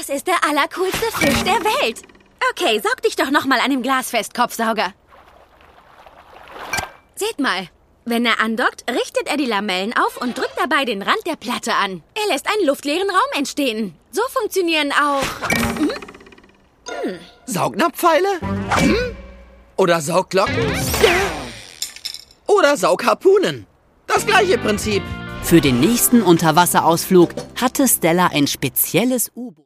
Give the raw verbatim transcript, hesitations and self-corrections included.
Das ist der allercoolste Fisch der Welt. Okay, saug dich doch noch mal an dem Glas fest, Kopfsauger. Seht mal. Wenn er andockt, richtet er die Lamellen auf und drückt dabei den Rand der Platte an. Er lässt einen luftleeren Raum entstehen. So funktionieren auch... Hm? Hm. Saugnapfpfeile? Hm? Oder Saugglocken? Oder Saugharpunen? Das gleiche Prinzip. Für den nächsten Unterwasserausflug hatte Stella ein spezielles U-Boot.